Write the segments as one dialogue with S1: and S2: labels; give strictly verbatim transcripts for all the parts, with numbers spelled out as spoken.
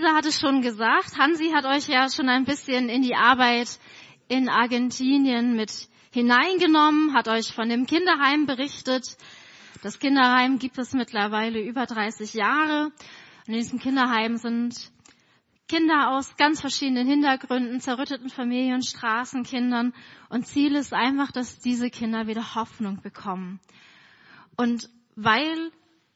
S1: Isa hat es schon gesagt, Hansi hat euch ja schon ein bisschen in die Arbeit in Argentinien mit hineingenommen, hat euch von dem Kinderheim berichtet. Das Kinderheim gibt es mittlerweile über dreißig Jahre. Und in diesem Kinderheim sind Kinder aus ganz verschiedenen Hintergründen, zerrütteten Familien, Straßenkindern. Und Ziel ist einfach, dass diese Kinder wieder Hoffnung bekommen. Und weil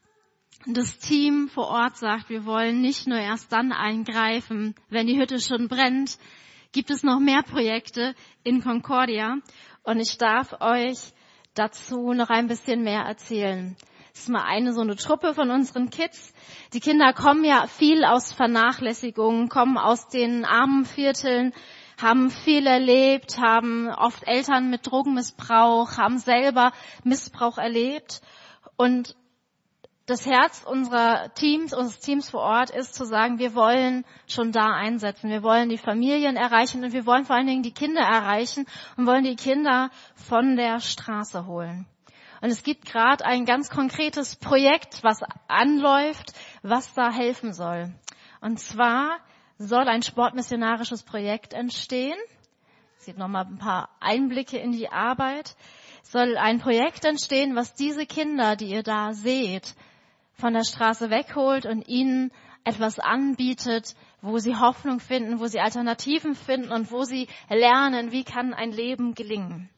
S1: das Team vor Ort sagt, wir wollen nicht nur erst dann eingreifen, wenn die Hütte schon brennt, gibt es noch mehr Projekte in Concordia. Und ich darf euch dazu noch ein bisschen mehr erzählen. Das ist mal eine so eine Truppe von unseren Kids. Die Kinder kommen ja viel aus Vernachlässigung, kommen aus den armen Vierteln, haben viel erlebt, haben oft Eltern mit Drogenmissbrauch, haben selber Missbrauch erlebt. Und das Herz unserer Teams, unseres Teams vor Ort ist zu sagen, wir wollen schon da einsetzen. Wir wollen die Familien erreichen und wir wollen vor allen Dingen die Kinder erreichen und wollen die Kinder von der Straße holen. Und es gibt gerade ein ganz konkretes Projekt, was anläuft, was da helfen soll. Und zwar soll ein sportmissionarisches Projekt entstehen. Sieht nochmal ein paar Einblicke in die Arbeit. Soll ein Projekt entstehen, was diese Kinder, die ihr da seht, von der Straße wegholt und ihnen etwas anbietet, wo sie Hoffnung finden, wo sie Alternativen finden und wo sie lernen, wie kann ein Leben gelingen.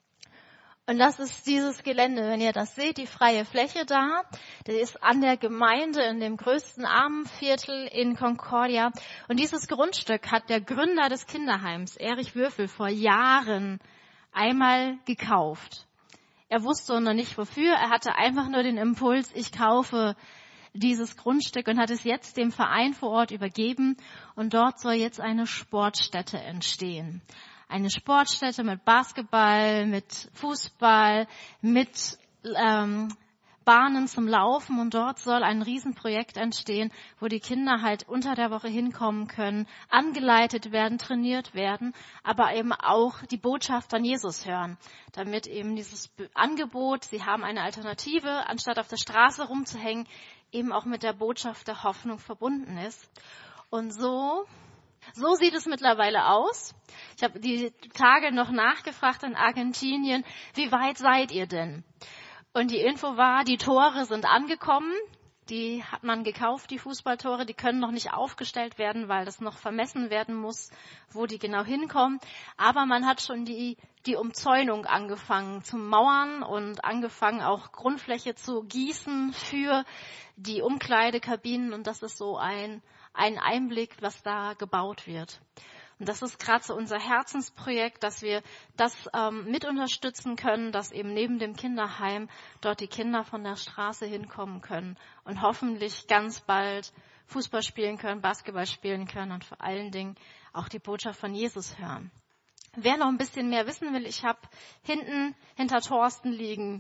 S1: Und das ist dieses Gelände, wenn ihr das seht, die freie Fläche da, das ist an der Gemeinde in dem größten Armenviertel in Concordia. Und dieses Grundstück hat der Gründer des Kinderheims, Erich Würfel, vor Jahren einmal gekauft. Er wusste noch nicht wofür, er hatte einfach nur den Impuls, ich kaufe dieses Grundstück und hat es jetzt dem Verein vor Ort übergeben und dort soll jetzt eine Sportstätte entstehen. Eine Sportstätte mit Basketball, mit Fußball, mit ähm, Bahnen zum Laufen und dort soll ein Riesenprojekt entstehen, wo die Kinder halt unter der Woche hinkommen können, angeleitet werden, trainiert werden, aber eben auch die Botschaft von Jesus hören, damit eben dieses Angebot, sie haben eine Alternative, anstatt auf der Straße rumzuhängen, eben auch mit der Botschaft der Hoffnung verbunden ist. Und so So sieht es mittlerweile aus. Ich habe die Tage noch nachgefragt in Argentinien, wie weit seid ihr denn? Und die Info war, die Tore sind angekommen. Die hat man gekauft, die Fußballtore. Die können noch nicht aufgestellt werden, weil das noch vermessen werden muss, wo die genau hinkommen. Aber man hat schon die, die Umzäunung angefangen zu mauern und angefangen auch Grundfläche zu gießen für die Umkleidekabinen. Und das ist so ein ein Einblick, was da gebaut wird. Und das ist gerade so unser Herzensprojekt, dass wir das ähm, mit unterstützen können, dass eben neben dem Kinderheim dort die Kinder von der Straße hinkommen können und hoffentlich ganz bald Fußball spielen können, Basketball spielen können und vor allen Dingen auch die Botschaft von Jesus hören. Wer noch ein bisschen mehr wissen will, ich habe hinten hinter Thorsten liegen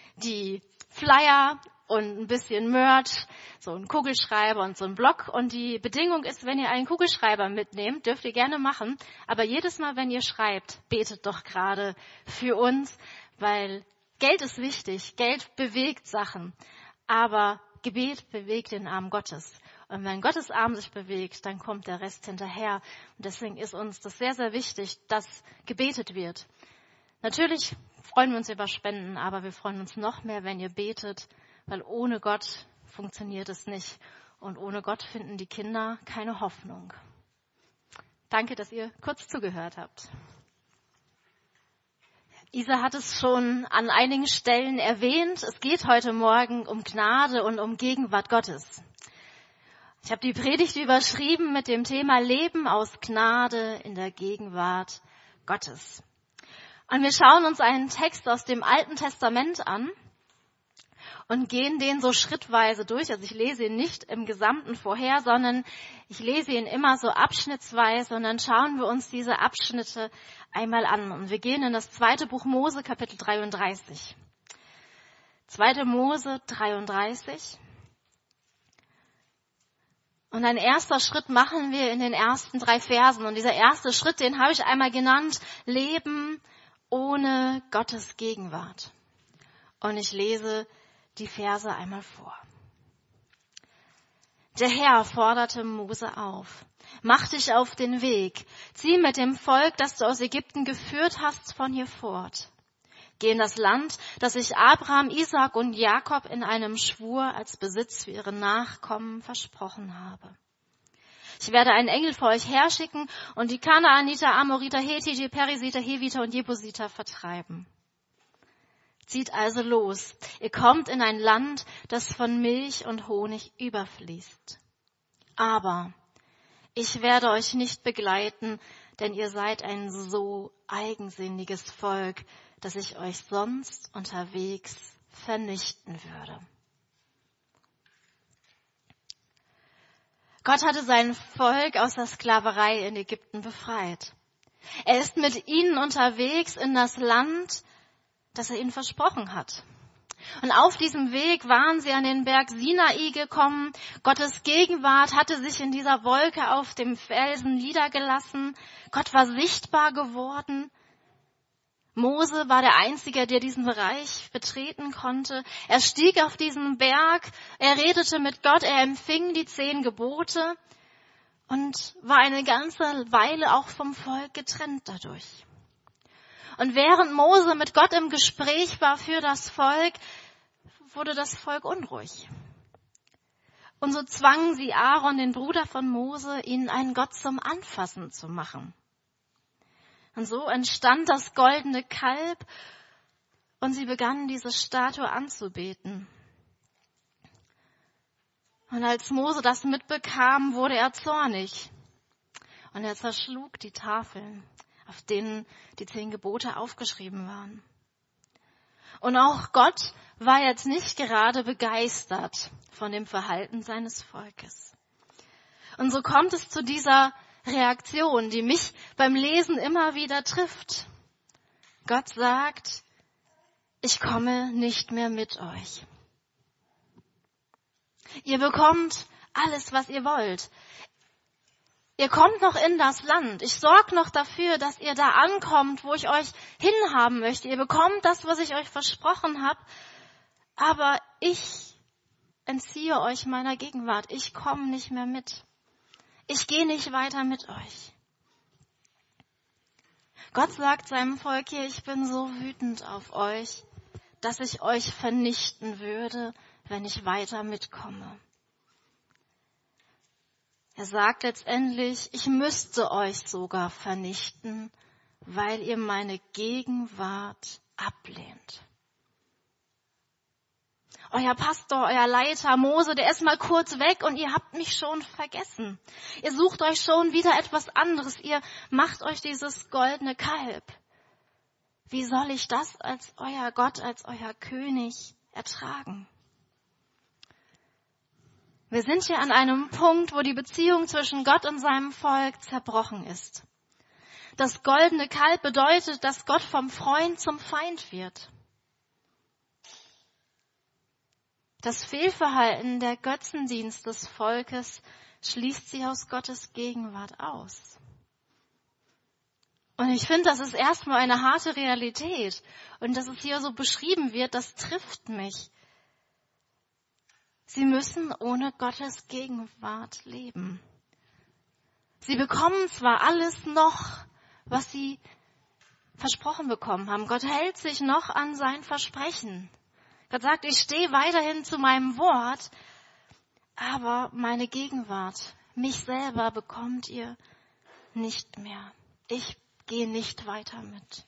S1: die Flyer und ein bisschen Merch, so ein Kugelschreiber und so ein Block. Und die Bedingung ist, wenn ihr einen Kugelschreiber mitnehmt, dürft ihr gerne machen. Aber jedes Mal, wenn ihr schreibt, betet doch gerade für uns, weil Geld ist wichtig. Geld bewegt Sachen. Aber Gebet bewegt den Arm Gottes. Und wenn Gottes Arm sich bewegt, dann kommt der Rest hinterher. Und deswegen ist uns das sehr, sehr wichtig, dass gebetet wird. Natürlich freuen wir uns über Spenden, aber wir freuen uns noch mehr, wenn ihr betet, weil ohne Gott funktioniert es nicht. Und ohne Gott finden die Kinder keine Hoffnung. Danke, dass ihr kurz zugehört habt. Isa hat es schon an einigen Stellen erwähnt. Es geht heute Morgen um Gnade und um Gegenwart Gottes. Ich habe die Predigt überschrieben mit dem Thema Leben aus Gnade in der Gegenwart Gottes. Und wir schauen uns einen Text aus dem Alten Testament an und gehen den so schrittweise durch. Also ich lese ihn nicht im Gesamten vorher, sondern ich lese ihn immer so abschnittsweise und dann schauen wir uns diese Abschnitte einmal an. Und wir gehen in das zweite Buch Mose, Kapitel dreiunddreißig. zweite Mose dreiunddreißig. Und ein erster Schritt machen wir in den ersten drei Versen. Und dieser erste Schritt, den habe ich einmal genannt, Leben ohne Gottes Gegenwart. Und ich lese die Verse einmal vor. Der Herr forderte Mose auf. Mach dich auf den Weg. Zieh mit dem Volk, das du aus Ägypten geführt hast, von hier fort. Geh in das Land, das ich Abraham, Isaak und Jakob in einem Schwur als Besitz für ihre Nachkommen versprochen habe. Ich werde einen Engel vor euch herschicken und die Kanaaniter, Amoriter, Hethiter, Perisiter, Heviter und Jebusiter vertreiben. Zieht also los. Ihr kommt in ein Land, das von Milch und Honig überfließt. Aber ich werde euch nicht begleiten, denn ihr seid ein so eigensinniges Volk, dass ich euch sonst unterwegs vernichten würde. Gott hatte sein Volk aus der Sklaverei in Ägypten befreit. Er ist mit ihnen unterwegs in das Land, das er ihnen versprochen hat. Und auf diesem Weg waren sie an den Berg Sinai gekommen. Gottes Gegenwart hatte sich in dieser Wolke auf dem Felsen niedergelassen. Gott war sichtbar geworden. Mose war der Einzige, der diesen Bereich betreten konnte. Er stieg auf diesen Berg, er redete mit Gott, er empfing die zehn Gebote und war eine ganze Weile auch vom Volk getrennt dadurch. Und während Mose mit Gott im Gespräch war für das Volk, wurde das Volk unruhig. Und so zwangen sie Aaron, den Bruder von Mose, ihnen einen Gott zum Anfassen zu machen. Und so entstand das goldene Kalb und sie begannen, diese Statue anzubeten. Und als Mose das mitbekam, wurde er zornig und er zerschlug die Tafeln, auf denen die zehn Gebote aufgeschrieben waren. Und auch Gott war jetzt nicht gerade begeistert von dem Verhalten seines Volkes. Und so kommt es zu dieser Reaktion, die mich beim Lesen immer wieder trifft. Gott sagt, ich komme nicht mehr mit euch. Ihr bekommt alles, was ihr wollt. Ihr kommt noch in das Land. Ich sorge noch dafür, dass ihr da ankommt, wo ich euch hinhaben möchte. Ihr bekommt das, was ich euch versprochen habe. Aber ich entziehe euch meiner Gegenwart. Ich komme nicht mehr mit. Ich gehe nicht weiter mit euch. Gott sagt seinem Volk hier, ich bin so wütend auf euch, dass ich euch vernichten würde, wenn ich weiter mitkomme. Er sagt letztendlich, ich müsste euch sogar vernichten, weil ihr meine Gegenwart ablehnt. Euer Pastor, euer Leiter, Mose, der ist mal kurz weg und ihr habt mich schon vergessen. Ihr sucht euch schon wieder etwas anderes. Ihr macht euch dieses goldene Kalb. Wie soll ich das als euer Gott, als euer König ertragen? Wir sind hier an einem Punkt, wo die Beziehung zwischen Gott und seinem Volk zerbrochen ist. Das goldene Kalb bedeutet, dass Gott vom Freund zum Feind wird. Das Fehlverhalten, der Götzendienst des Volkes schließt sie aus Gottes Gegenwart aus. Und ich finde, das ist erstmal eine harte Realität. Und dass es hier so beschrieben wird, das trifft mich. Sie müssen ohne Gottes Gegenwart leben. Sie bekommen zwar alles noch, was sie versprochen bekommen haben. Gott hält sich noch an sein Versprechen. Gott sagt, ich stehe weiterhin zu meinem Wort, aber meine Gegenwart, mich selber bekommt ihr nicht mehr. Ich gehe nicht weiter mit.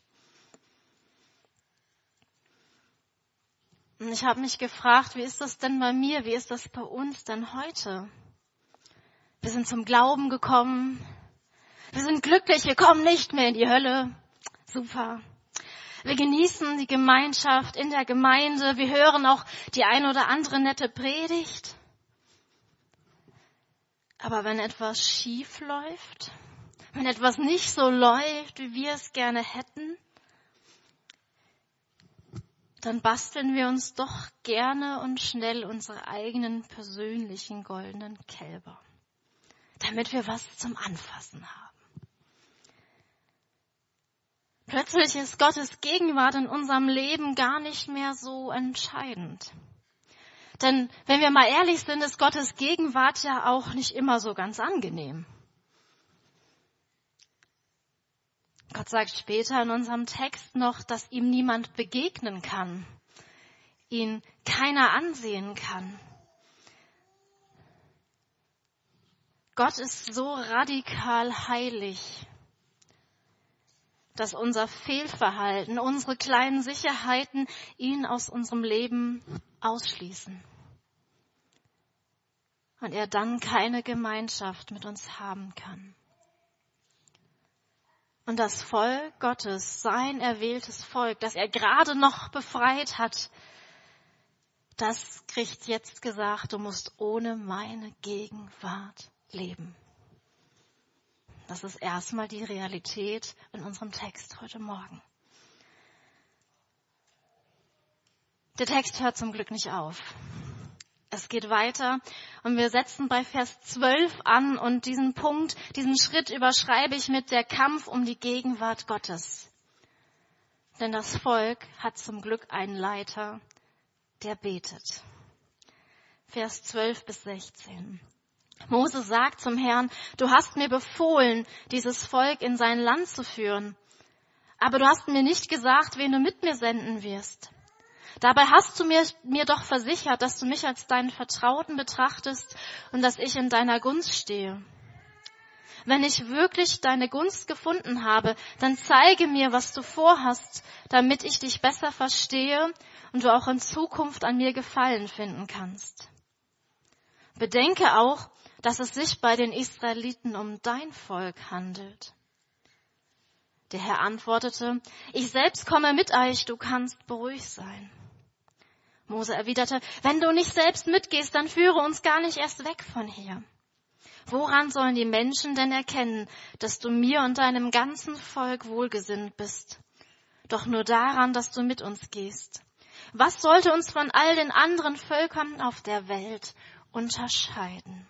S1: Und ich habe mich gefragt, wie ist das denn bei mir? Wie ist das bei uns denn heute? Wir sind zum Glauben gekommen. Wir sind glücklich, wir kommen nicht mehr in die Hölle. Super. Wir genießen die Gemeinschaft in der Gemeinde. Wir hören auch die ein oder andere nette Predigt. Aber wenn etwas schief läuft, wenn etwas nicht so läuft, wie wir es gerne hätten, dann basteln wir uns doch gerne und schnell unsere eigenen persönlichen goldenen Kälber, damit wir was zum Anfassen haben. Plötzlich ist Gottes Gegenwart in unserem Leben gar nicht mehr so entscheidend. Denn wenn wir mal ehrlich sind, ist Gottes Gegenwart ja auch nicht immer so ganz angenehm. Gott sagt später in unserem Text noch, dass ihm niemand begegnen kann, ihn keiner ansehen kann. Gott ist so radikal heilig, dass unser Fehlverhalten, unsere kleinen Sicherheiten ihn aus unserem Leben ausschließen. Und er dann keine Gemeinschaft mit uns haben kann. Und das Volk Gottes, sein erwähltes Volk, das er gerade noch befreit hat, das kriegt jetzt gesagt, du musst ohne meine Gegenwart leben. Das ist erstmal die Realität in unserem Text heute Morgen. Der Text hört zum Glück nicht auf. Es geht weiter und wir setzen bei Vers zwölf an und diesen Punkt, diesen Schritt überschreibe ich mit der Kampf um die Gegenwart Gottes. Denn das Volk hat zum Glück einen Leiter, der betet. Vers zwölf bis sechzehn. Mose sagt zum Herrn, du hast mir befohlen, dieses Volk in sein Land zu führen. Aber du hast mir nicht gesagt, wen du mit mir senden wirst. Dabei hast du mir, mir doch versichert, dass du mich als deinen Vertrauten betrachtest und dass ich in deiner Gunst stehe. Wenn ich wirklich deine Gunst gefunden habe, dann zeige mir, was du vorhast, damit ich dich besser verstehe und du auch in Zukunft an mir Gefallen finden kannst. Bedenke auch, dass es sich bei den Israeliten um dein Volk handelt. Der Herr antwortete, ich selbst komme mit euch, du kannst beruhigt sein. Mose erwiderte, wenn du nicht selbst mitgehst, dann führe uns gar nicht erst weg von hier. Woran sollen die Menschen denn erkennen, dass du mir und deinem ganzen Volk wohlgesinnt bist? Doch nur daran, dass du mit uns gehst. Was sollte uns von all den anderen Völkern auf der Welt unterscheiden?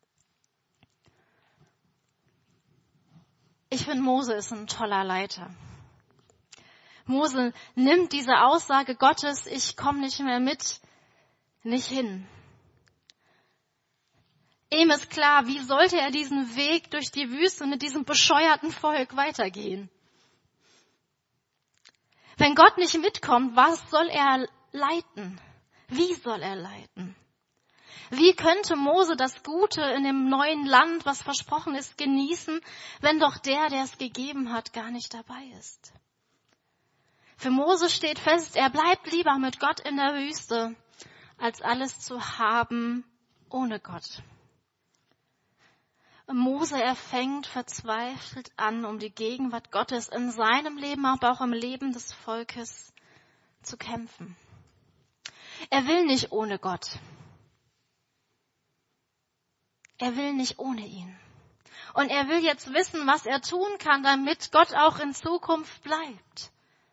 S1: Ich finde, Mose ist ein toller Leiter. Mose nimmt diese Aussage Gottes, ich komme nicht mehr mit, nicht hin. Ihm ist klar, wie sollte er diesen Weg durch die Wüste mit diesem bescheuerten Volk weitergehen? Wenn Gott nicht mitkommt, was soll er leiten? Wie soll er leiten? Wie könnte Mose das Gute in dem neuen Land, was versprochen ist, genießen, wenn doch der, der es gegeben hat, gar nicht dabei ist? Für Mose steht fest, er bleibt lieber mit Gott in der Wüste, als alles zu haben ohne Gott. Mose, er fängt verzweifelt an, um die Gegenwart Gottes in seinem Leben, aber auch im Leben des Volkes zu kämpfen. Er will nicht ohne Gott. Er will nicht ohne ihn. Und er will jetzt wissen, was er tun kann, damit Gott auch in Zukunft bleibt.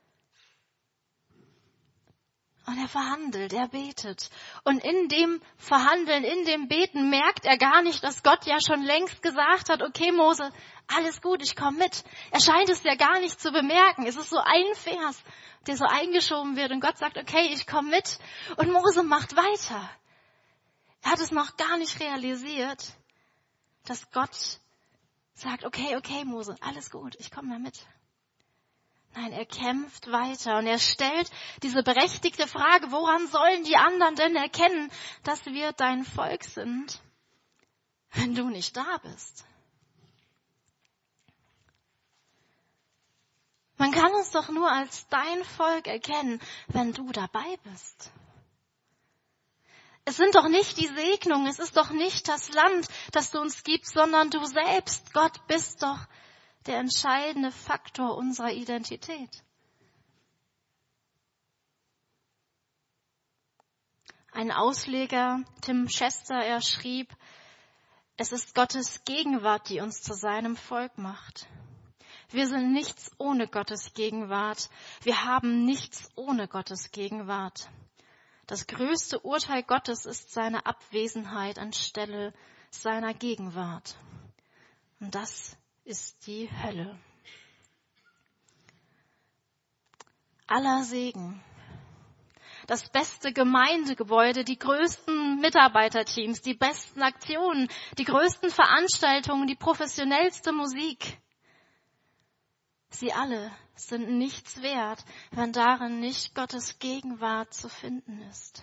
S1: Und er verhandelt, er betet. Und in dem Verhandeln, in dem Beten merkt er gar nicht, dass Gott ja schon längst gesagt hat, okay Mose, alles gut, ich komme mit. Er scheint es ja gar nicht zu bemerken. Es ist so ein Vers, der so eingeschoben wird und Gott sagt, okay, ich komme mit. Und Mose macht weiter. Er hat es noch gar nicht realisiert, dass Gott sagt, okay, okay Mose, alles gut, ich komme da mit. Nein, er kämpft weiter und er stellt diese berechtigte Frage, woran sollen die anderen denn erkennen, dass wir dein Volk sind, wenn du nicht da bist? Man kann uns doch nur als dein Volk erkennen, wenn du dabei bist. Es sind doch nicht die Segnungen, es ist doch nicht das Land, das du uns gibst, sondern du selbst, Gott, bist doch der entscheidende Faktor unserer Identität. Ein Ausleger, Tim Chester, er schrieb, es ist Gottes Gegenwart, die uns zu seinem Volk macht. Wir sind nichts ohne Gottes Gegenwart. Wir haben nichts ohne Gottes Gegenwart. Das größte Urteil Gottes ist seine Abwesenheit anstelle seiner Gegenwart. Und das ist die Hölle. Aller Segen, das beste Gemeindegebäude, die größten Mitarbeiterteams, die besten Aktionen, die größten Veranstaltungen, die professionellste Musik. Sie alle sind nichts wert, wenn darin nicht Gottes Gegenwart zu finden ist.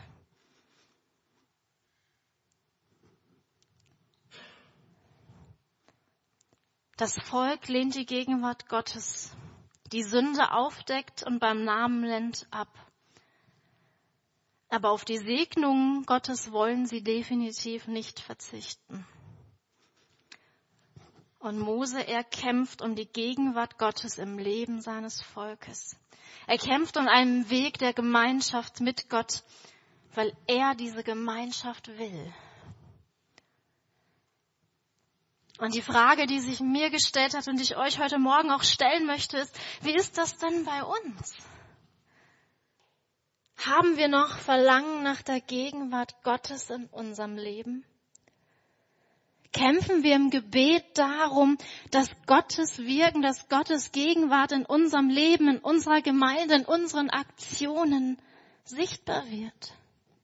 S1: Das Volk lehnt die Gegenwart Gottes, die Sünde aufdeckt und beim Namen nennt, ab. Aber auf die Segnungen Gottes wollen sie definitiv nicht verzichten. Und Mose, er kämpft um die Gegenwart Gottes im Leben seines Volkes. Er kämpft um einen Weg der Gemeinschaft mit Gott, weil er diese Gemeinschaft will. Und die Frage, die sich mir gestellt hat und die ich euch heute Morgen auch stellen möchte, ist, wie ist das denn bei uns? Haben wir noch Verlangen nach der Gegenwart Gottes in unserem Leben? Kämpfen wir im Gebet darum, dass Gottes Wirken, dass Gottes Gegenwart in unserem Leben, in unserer Gemeinde, in unseren Aktionen sichtbar wird?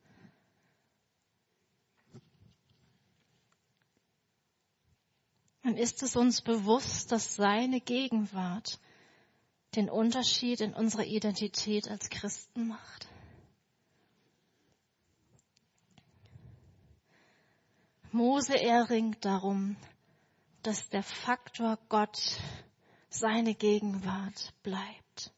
S1: Und ist es uns bewusst, dass seine Gegenwart den Unterschied in unserer Identität als Christen macht? Mose, er ringt darum, dass der Faktor Gott, seine Gegenwart bleibt.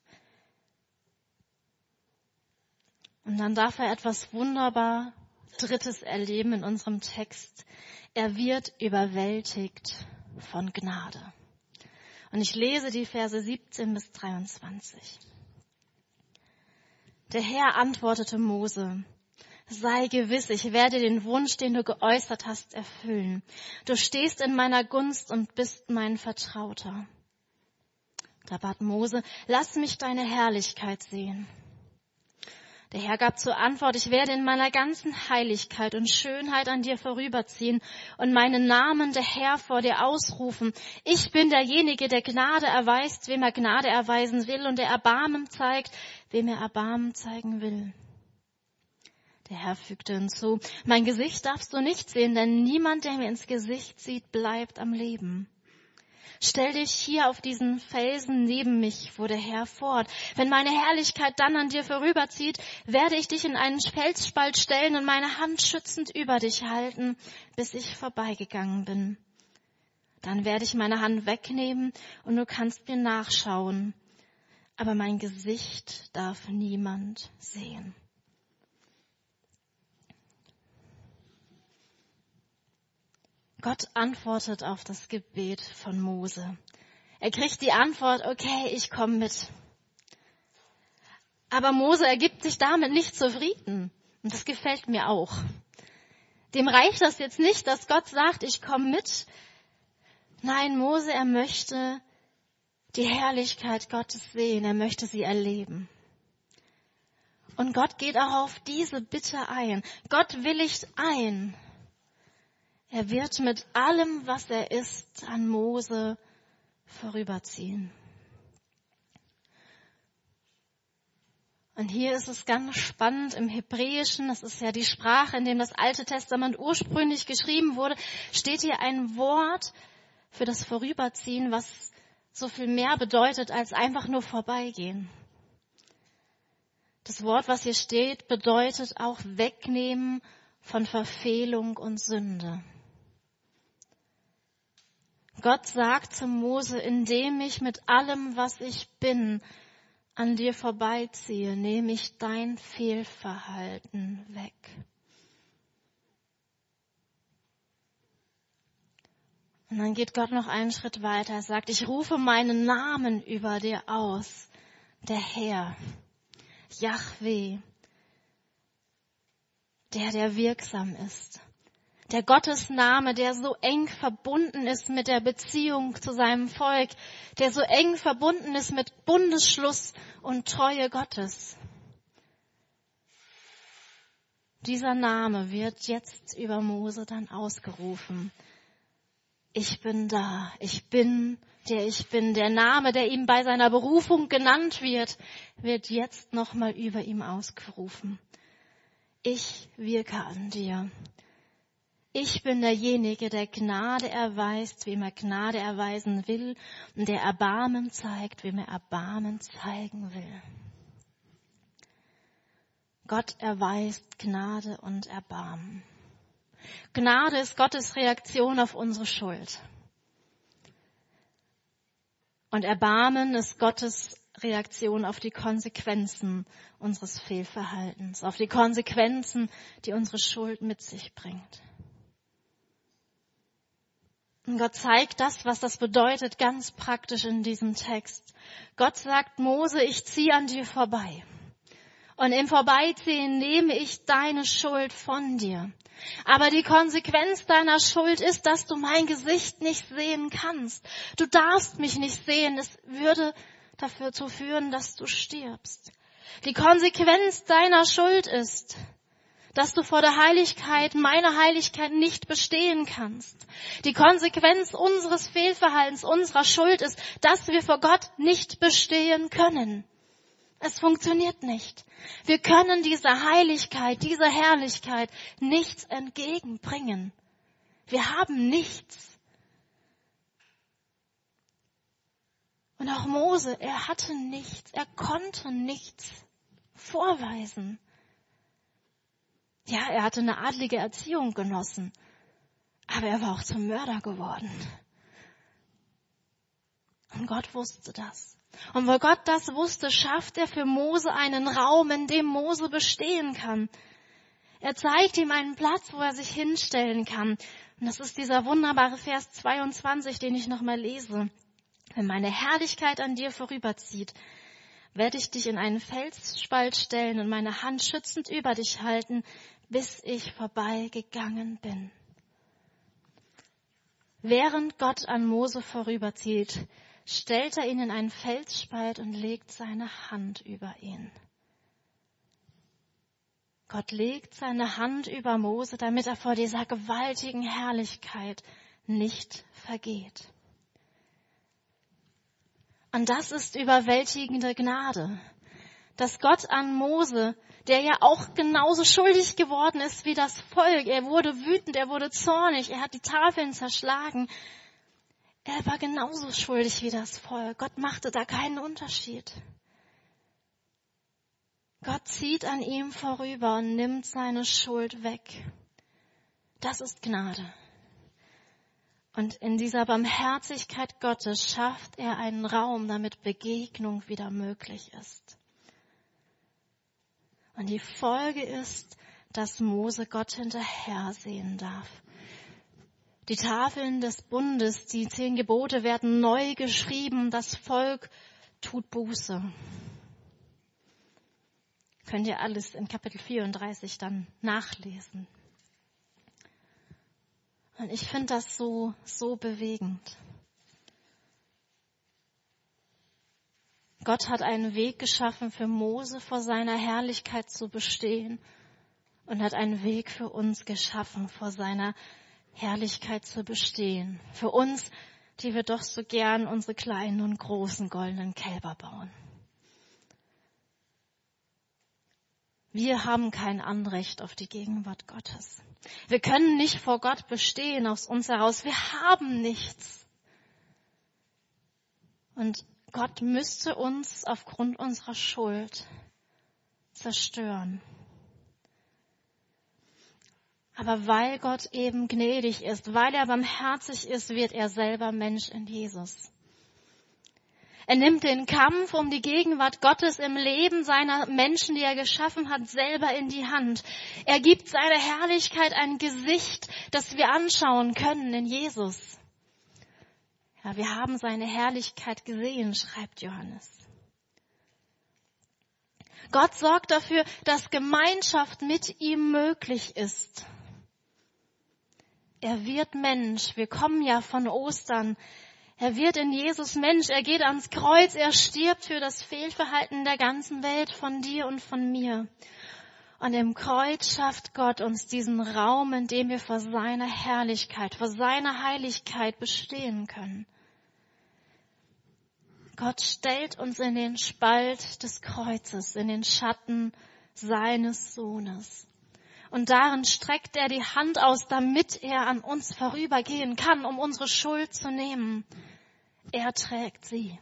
S1: Und dann darf er etwas wunderbar Drittes erleben in unserem Text. Er wird überwältigt von Gnade. Und ich lese die Verse siebzehn bis dreiundzwanzig. Der Herr antwortete Mose: Sei gewiss, ich werde den Wunsch, den du geäußert hast, erfüllen. Du stehst in meiner Gunst und bist mein Vertrauter. Da bat Mose: Lass mich deine Herrlichkeit sehen. Der Herr gab zur Antwort: Ich werde in meiner ganzen Heiligkeit und Schönheit an dir vorüberziehen und meinen Namen, der Herr, vor dir ausrufen. Ich bin derjenige, der Gnade erweist, wem er Gnade erweisen will, und der Erbarmen zeigt, wem er Erbarmen zeigen will. Der Herr fügte hinzu: Mein Gesicht darfst du nicht sehen, denn niemand, der mir ins Gesicht sieht, bleibt am Leben. Stell dich hier auf diesen Felsen neben mich, fuhr der Herr fort. Wenn meine Herrlichkeit dann an dir vorüberzieht, werde ich dich in einen Felsspalt stellen und meine Hand schützend über dich halten, bis ich vorbeigegangen bin. Dann werde ich meine Hand wegnehmen und du kannst mir nachschauen. Aber mein Gesicht darf niemand sehen. Gott antwortet auf das Gebet von Mose. Er kriegt die Antwort: Okay, ich komme mit. Aber Mose ergibt sich damit nicht zufrieden. Und das gefällt mir auch. Dem reicht das jetzt nicht, dass Gott sagt, ich komme mit. Nein, Mose, er möchte die Herrlichkeit Gottes sehen. Er möchte sie erleben. Und Gott geht auch auf diese Bitte ein. Gott willigt ein. Er wird mit allem, was er ist, an Mose vorüberziehen. Und hier ist es ganz spannend im Hebräischen, das ist ja die Sprache, in dem das Alte Testament ursprünglich geschrieben wurde, steht hier ein Wort für das Vorüberziehen, was so viel mehr bedeutet als einfach nur vorbeigehen. Das Wort, was hier steht, bedeutet auch wegnehmen von Verfehlung und Sünde. Gott sagt zu Mose: Indem ich mit allem, was ich bin, an dir vorbeiziehe, nehme ich dein Fehlverhalten weg. Und dann geht Gott noch einen Schritt weiter. Er sagt: Ich rufe meinen Namen über dir aus, der Herr, Jahwe, der, der wirksam ist. Der Gottesname, der so eng verbunden ist mit der Beziehung zu seinem Volk, der so eng verbunden ist mit Bundesschluss und Treue Gottes. Dieser Name wird jetzt über Mose dann ausgerufen. Ich bin da, ich bin, der ich bin. Der Name, der ihm bei seiner Berufung genannt wird, wird jetzt nochmal über ihm ausgerufen. Ich wirke an dir. Ich bin derjenige, der Gnade erweist, wem er Gnade erweisen will, und der Erbarmen zeigt, wem er Erbarmen zeigen will. Gott erweist Gnade und Erbarmen. Gnade ist Gottes Reaktion auf unsere Schuld. Und Erbarmen ist Gottes Reaktion auf die Konsequenzen unseres Fehlverhaltens, auf die Konsequenzen, die unsere Schuld mit sich bringt. Und Gott zeigt das, was das bedeutet, ganz praktisch in diesem Text. Gott sagt, Mose, ich ziehe an dir vorbei. Und im Vorbeiziehen nehme ich deine Schuld von dir. Aber die Konsequenz deiner Schuld ist, dass du mein Gesicht nicht sehen kannst. Du darfst mich nicht sehen. Es würde dafür zu führen, dass du stirbst. Die Konsequenz deiner Schuld ist, dass du vor der Heiligkeit, meiner Heiligkeit nicht bestehen kannst. Die Konsequenz unseres Fehlverhaltens, unserer Schuld ist, dass wir vor Gott nicht bestehen können. Es funktioniert nicht. Wir können dieser Heiligkeit, dieser Herrlichkeit nichts entgegenbringen. Wir haben nichts. Und auch Mose, er hatte nichts, er konnte nichts vorweisen. Ja, er hatte eine adlige Erziehung genossen, aber er war auch zum Mörder geworden. Und Gott wusste das. Und weil Gott das wusste, schafft er für Mose einen Raum, in dem Mose bestehen kann. Er zeigt ihm einen Platz, wo er sich hinstellen kann. Und das ist dieser wunderbare Vers zweiundzwanzig, den ich nochmal lese. Wenn meine Herrlichkeit an dir vorüberzieht, werde ich dich in einen Felsspalt stellen und meine Hand schützend über dich halten, bis ich vorbeigegangen bin. Während Gott an Mose vorüberzieht, stellt er ihn in einen Felsspalt und legt seine Hand über ihn. Gott legt seine Hand über Mose, damit er vor dieser gewaltigen Herrlichkeit nicht vergeht. Und das ist überwältigende Gnade, dass Gott an Mose, der ja auch genauso schuldig geworden ist wie das Volk, er wurde wütend, er wurde zornig, er hat die Tafeln zerschlagen, er war genauso schuldig wie das Volk. Gott machte da keinen Unterschied. Gott zieht an ihm vorüber und nimmt seine Schuld weg. Das ist Gnade. Und in dieser Barmherzigkeit Gottes schafft er einen Raum, damit Begegnung wieder möglich ist. Und die Folge ist, dass Mose Gott hinterher sehen darf. Die Tafeln des Bundes, die zehn Gebote werden neu geschrieben, das Volk tut Buße. Könnt ihr alles in Kapitel vierunddreißig dann nachlesen. Und ich finde das so, so bewegend. Gott hat einen Weg geschaffen für Mose, vor seiner Herrlichkeit zu bestehen und hat einen Weg für uns geschaffen, vor seiner Herrlichkeit zu bestehen. Für uns, die wir doch so gern unsere kleinen und großen goldenen Kälber bauen. Wir haben kein Anrecht auf die Gegenwart Gottes. Wir können nicht vor Gott bestehen aus uns heraus. Wir haben nichts. Und Gott müsste uns aufgrund unserer Schuld zerstören. Aber weil Gott eben gnädig ist, weil er barmherzig ist, wird er selber Mensch in Jesus. Er nimmt den Kampf um die Gegenwart Gottes im Leben seiner Menschen, die er geschaffen hat, selber in die Hand. Er gibt seiner Herrlichkeit ein Gesicht, das wir anschauen können in Jesus. Ja, wir haben seine Herrlichkeit gesehen, schreibt Johannes. Gott sorgt dafür, dass Gemeinschaft mit ihm möglich ist. Er wird Mensch. Wir kommen ja von Ostern. Er wird in Jesus Mensch, er geht ans Kreuz, er stirbt für das Fehlverhalten der ganzen Welt, von dir und von mir. Und im Kreuz schafft Gott uns diesen Raum, in dem wir vor seiner Herrlichkeit, vor seiner Heiligkeit bestehen können. Gott stellt uns in den Spalt des Kreuzes, in den Schatten seines Sohnes. Und darin streckt er die Hand aus, damit er an uns vorübergehen kann, um unsere Schuld zu nehmen. Er trägt sie.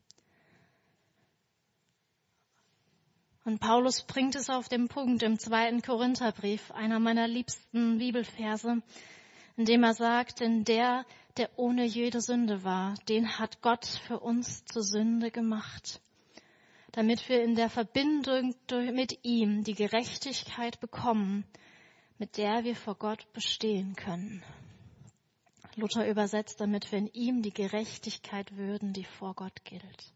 S1: Und Paulus bringt es auf den Punkt im zweiten Korintherbrief, einer meiner liebsten Bibelverse, in dem er sagt, denn der, der ohne jede Sünde war, den hat Gott für uns zur Sünde gemacht, damit wir in der Verbindung mit ihm die Gerechtigkeit bekommen, mit der wir vor Gott bestehen können. Luther übersetzt damit, wir in ihm die Gerechtigkeit würden, die vor Gott gilt.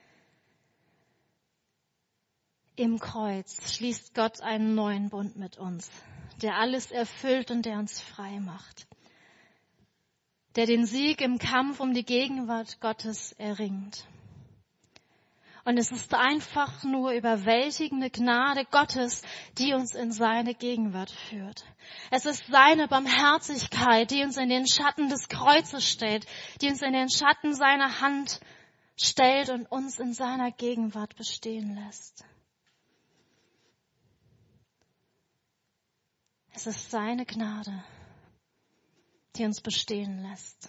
S1: Im Kreuz schließt Gott einen neuen Bund mit uns, der alles erfüllt und der uns frei macht, der den Sieg im Kampf um die Gegenwart Gottes erringt. Und es ist einfach nur überwältigende Gnade Gottes, die uns in seine Gegenwart führt. Es ist seine Barmherzigkeit, die uns in den Schatten des Kreuzes stellt, die uns in den Schatten seiner Hand stellt und uns in seiner Gegenwart bestehen lässt. Es ist seine Gnade, die uns bestehen lässt.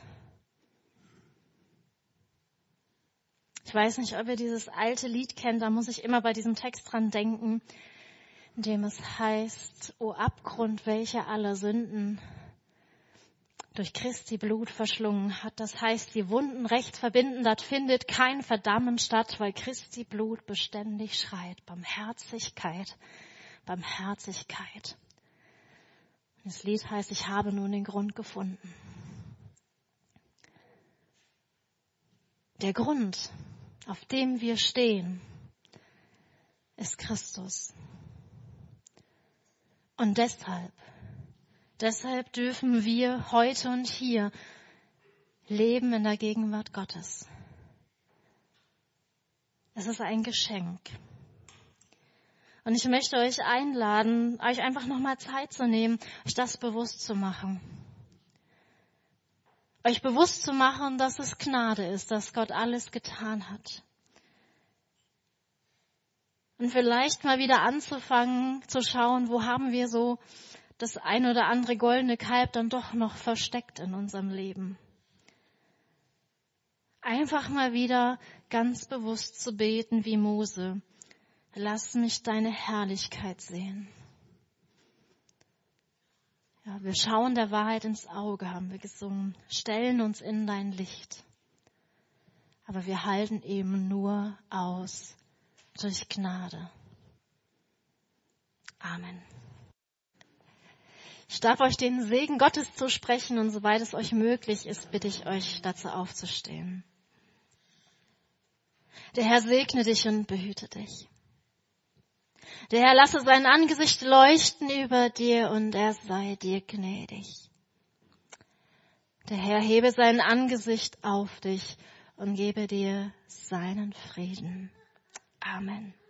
S1: Ich weiß nicht, ob ihr dieses alte Lied kennt, da muss ich immer bei diesem Text dran denken, in dem es heißt, O Abgrund, welcher aller Sünden durch Christi Blut verschlungen hat. Das heißt, die Wunden recht verbinden, das findet kein Verdammen statt, weil Christi Blut beständig schreit. Barmherzigkeit, Barmherzigkeit. Das Lied heißt, ich habe nun den Grund gefunden. Der Grund, auf dem wir stehen, ist Christus. Und deshalb, deshalb dürfen wir heute und hier leben in der Gegenwart Gottes. Es ist ein Geschenk. Und ich möchte euch einladen, euch einfach nochmal Zeit zu nehmen, euch das bewusst zu machen. Euch bewusst zu machen, dass es Gnade ist, dass Gott alles getan hat. Und vielleicht mal wieder anzufangen, zu schauen, wo haben wir so das ein oder andere goldene Kalb dann doch noch versteckt in unserem Leben. Einfach mal wieder ganz bewusst zu beten wie Mose. Lass mich deine Herrlichkeit sehen. Ja, wir schauen der Wahrheit ins Auge, haben wir gesungen. Stellen uns in dein Licht. Aber wir halten eben nur aus durch Gnade. Amen. Ich darf euch den Segen Gottes zusprechen und soweit es euch möglich ist, bitte ich euch dazu aufzustehen. Der Herr segne dich und behüte dich. Der Herr lasse sein Angesicht leuchten über dir und er sei dir gnädig. Der Herr hebe sein Angesicht auf dich und gebe dir seinen Frieden. Amen.